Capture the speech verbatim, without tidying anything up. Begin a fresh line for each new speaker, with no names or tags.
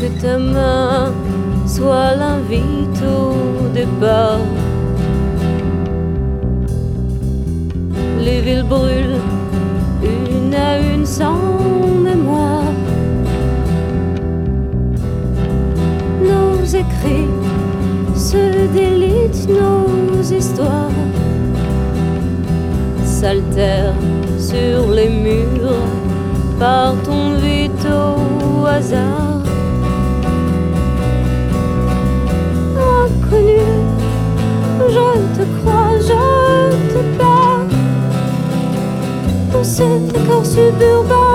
que ta main soit l'invite au départ. Les villes brûlent une à une sans mémoire. Nos écrits se délitent, nos histoires s'altèrent sur les murs par ton vite au hasard. Inconnu, je te crois, je te perds dans cet écart suburbain.